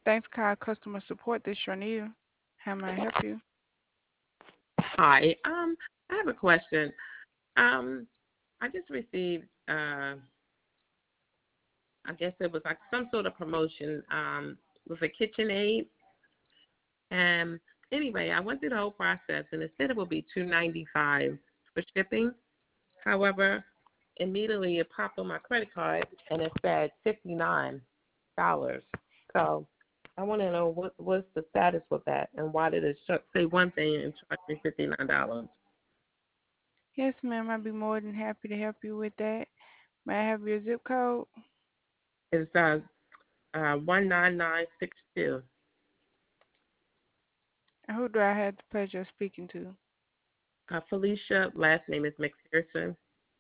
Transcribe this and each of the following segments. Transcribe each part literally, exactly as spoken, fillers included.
Thanks, call customer support. This is Sharnita. How may I help you? Hi. Um, I have a question. Um, I just received, uh, I guess it was like some sort of promotion um, with a KitchenAid. And anyway, I went through the whole process, and it said it would be two ninety five for shipping. However, immediately it popped on my credit card, and it said fifty nine dollars. So I want to know what what's the status with that, and why did it sh- say one thing and charge me fifty nine dollars? Yes, ma'am. I'd be more than happy to help you with that. May I have your zip code? It's uh, uh one nine nine six two. And who do I have the pleasure of speaking to? Uh, Felicia, last name is McPherson.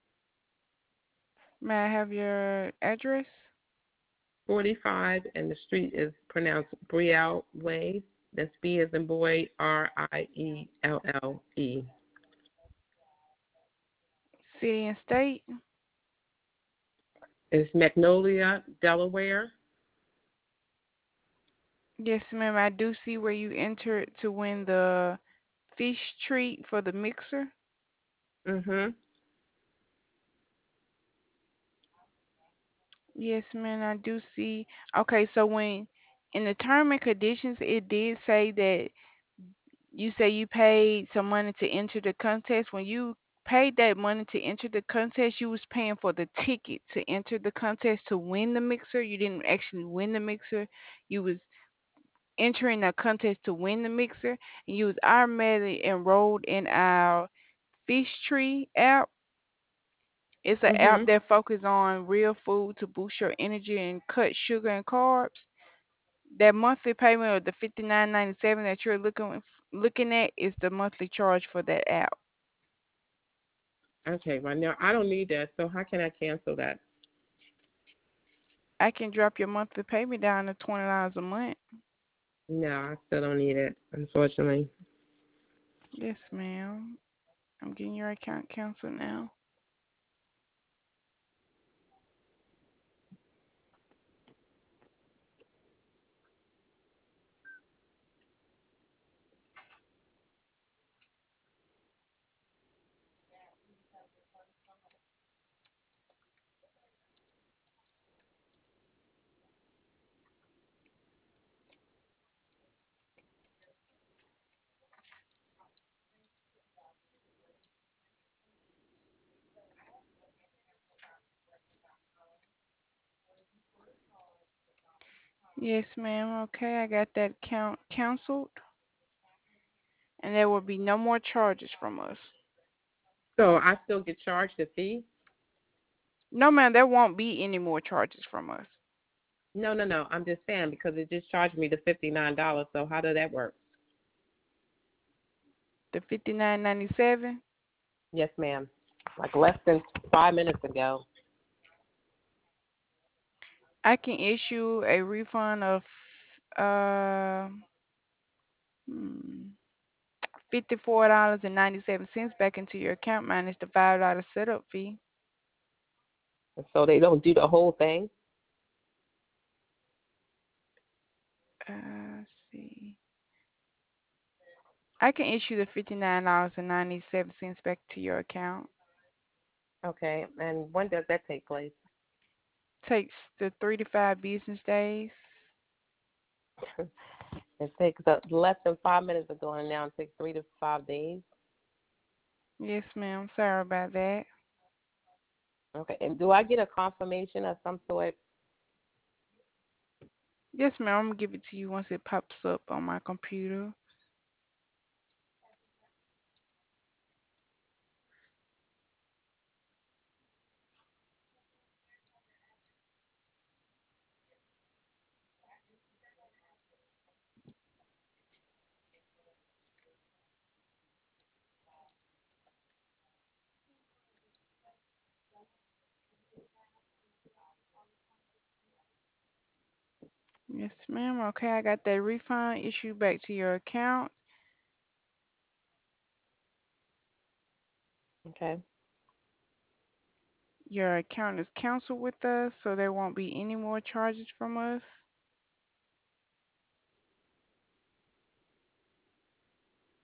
May I have your address? forty-five, and the street is pronounced Brielle Way. That's B as in boy, R I E L L E. City and state? It's Magnolia, Delaware. Yes, ma'am. I do see where you entered to win the fish treat for the mixer. Mhm. Yes, ma'am. I do see. Okay, so when in the term and conditions, it did say that you say you paid some money to enter the contest. When you paid that money to enter the contest, you was paying for the ticket to enter the contest to win the mixer. You didn't actually win the mixer. You was entering a contest to win the mixer, and you was automatically enrolled in our Fish Tree app. It's an app Mhm. that focuses on real food to boost your energy and cut sugar and carbs. That monthly payment of the fifty nine ninety seven that you're looking looking at is the monthly charge for that app. Okay, well now I don't need that, so how can I cancel that? I can drop your monthly payment down to twenty dollars a month. No, I still don't need it, unfortunately. Yes, ma'am. I'm getting your account canceled now. Yes, ma'am. Okay, I got that count canceled, and there will be no more charges from us. So I still get charged a fee? No, ma'am, there won't be any more charges from us. No, no, no. I'm just saying because it just charged me the fifty nine dollars. So how does that work? The fifty nine ninety seven. Yes, ma'am. Like less than five minutes ago. I can issue a refund of uh hmm, fifty four dollars and ninety seven cents back into your account minus the five dollar setup fee. So they don't do the whole thing. Uh, let's see. I can issue the fifty nine dollars and ninety seven cents back to your account. Okay. And when does that take place? Takes the three to five business days. It takes uh, less than five minutes ago, and now it takes three to five days. Yes, ma'am. Sorry about that. Okay. And do I get a confirmation of some sort? Yes, ma'am. I'm gonna give it to you once it pops up on my computer. Yes, ma'am. Okay, I got that refund issued back to your account. Okay. Your account is canceled with us, so there won't be any more charges from us.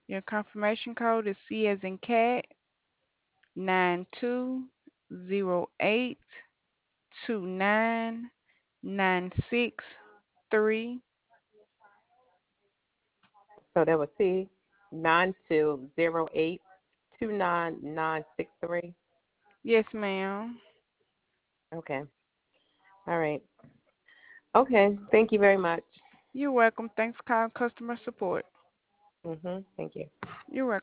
Your confirmation code is C as in cat nine two zero eight two nine nine six three. So that was C nine two zero eight two nine nine six three. Yes, ma'am. Okay. All right. Okay. Thank you very much. You're welcome. Thanks for calling customer support. Mhm. Thank you. You're welcome.